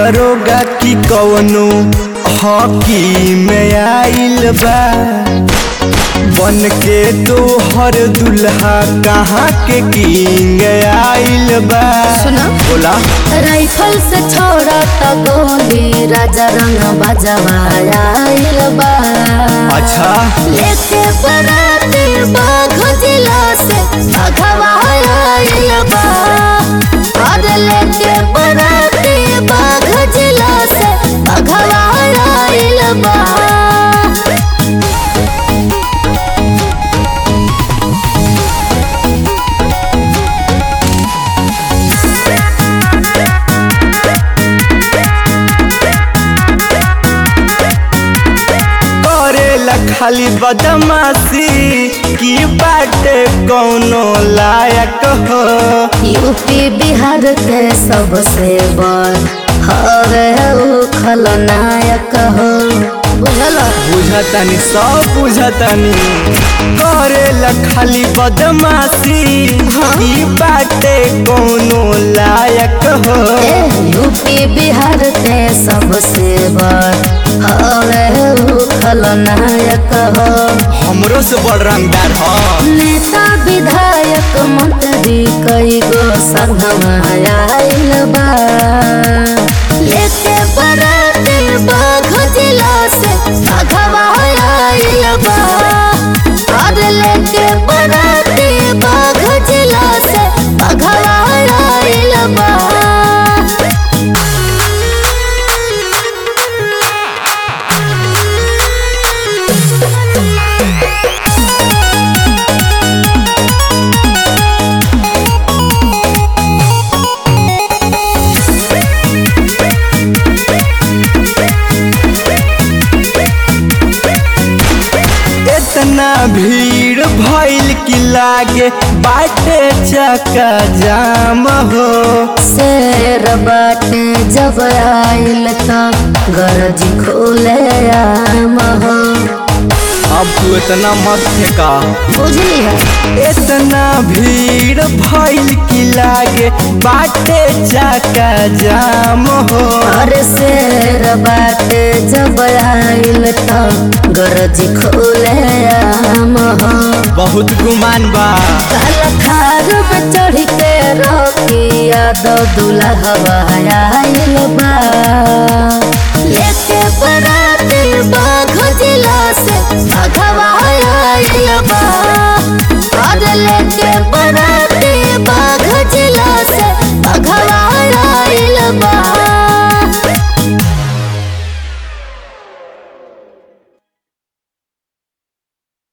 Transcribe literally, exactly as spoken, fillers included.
दरोगा की कवनो हॉकी में आइल बा बन के तोहर दुल्हा कहाँ के किंग आइल बा। सुना बोला राइफल से छोड़ा तो गोली राजा रंग बजवाया आइल बा। अच्छा लेके बराती बाघ जिला से भगवाया आइल बा। और लेके बराती बाघ जिला से भगवाया आइल बा। खाली बदमाशी की बाटे कौनो लायक हो। यूपी बिहार के सबसे बड़ हवे उ खलनायक हो। बुझल बुझतानी सब बुझतानी करेला खाली बदमाशी की बाटे कौनो लायक हो। यूपी बिहार के सबसे बड़ हवे उ खलनायक हो। हमरो से बड़ रंगदार हो। नेता विधायक मंत्री कई गो संगमा आइल बा। लेके बराती बाघ जिला से भगवा आइल बा। और लेके बराती बाघ जिला से भगवा आइल बा। इतना भीड़ भइल की लागे बाटे चक्का जाम हो। शेर बाटे जब आइल त गरज खोले आम हो। अब तू इतना मत फेंका। बुझली है इतना भीड़ भइल की लागे बाटे चक्का जाम हो। अरे शेर बाटे जब आइल त गरज खोले आम हो। बहुत गुमान बा। काला खार में चढ़ के रोकी यादव दूल्हा आइल बा।